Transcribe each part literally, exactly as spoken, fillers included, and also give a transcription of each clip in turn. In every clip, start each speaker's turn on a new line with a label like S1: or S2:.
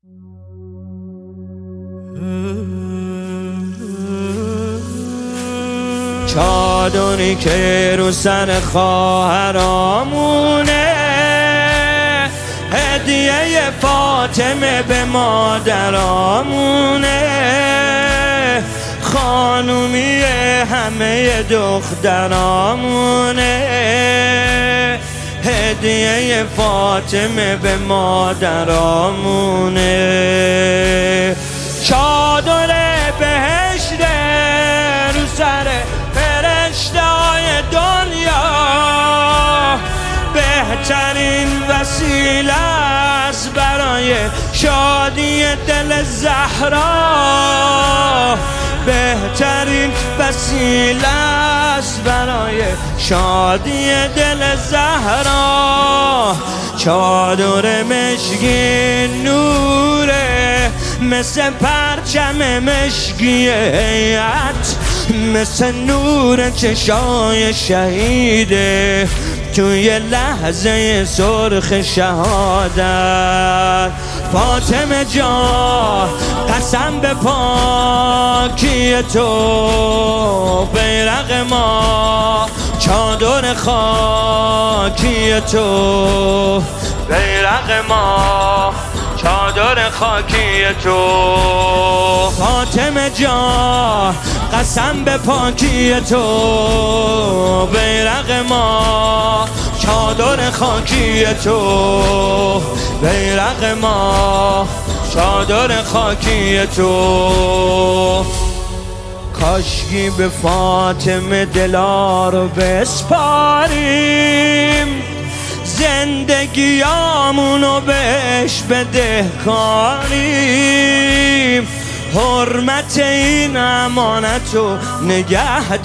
S1: چادری که رو سر خواهرامونه، هدیه فاطمه به مادرامونه، خانومی همه دخترامونه، هدیه فاطمه به مادرامونه. چادر بهشت رو سر فرشته‌های دنیا، بهترین وسیله است برای شادی دل زهرا، بهترین وسیله است برای شادی دل زهرا. چادر مشکی نوره، مثل پرچم مشکی هیئت، مثل نور چشای شهیده توی لحظه سرخ شهادت. فاطمه جان قسم به پاکی تو، بیرق ما چادر خاکی تو، بیرق ما چادر خاکی تو. فاطمه جان قسم به پاکی تو، بیرق ما چادر خاکی تو، بیرق ما چادر خاکی تو. کاشکی به فاطمه دلا رو بسپاریم، زندگیامونو بهش بدهکاریم، حرمت این امانتو نگه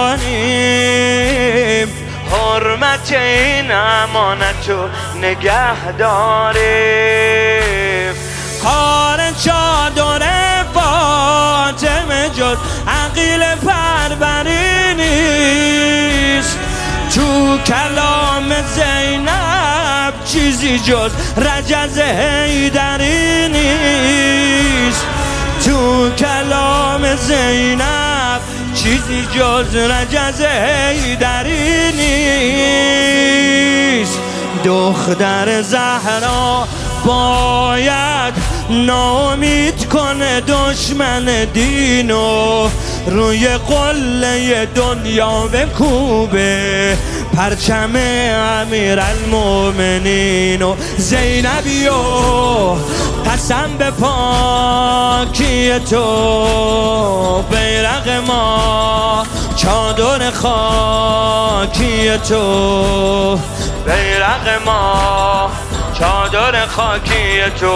S1: داریم، حرمت این امانتو نگه داریم. کار چادر فاطمه جز عقیل پروری نیست، تو کلام زینب چیزی جز رجز حیدری نیست، تو کلام زینب چیزی جز رجز حیدری نیست. دختر زهرا باید ناامید کنه دشمن دینو، روی قله دنیا بکوبه پرچم امیرالمومنین. و زینبیو قسم به پاکی تو، بیرق ما چادر خاکی تو، بیرق ما چادر خاکی تو.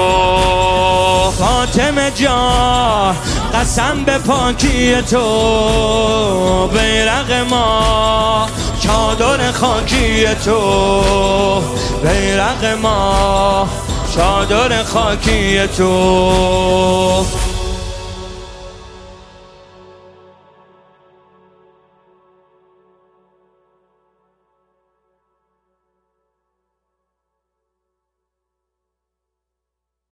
S1: فاطمه جان قسم به پاکی تو، بیرق ما چادر خاکی تو، بیرق ما چادر خاکی تو.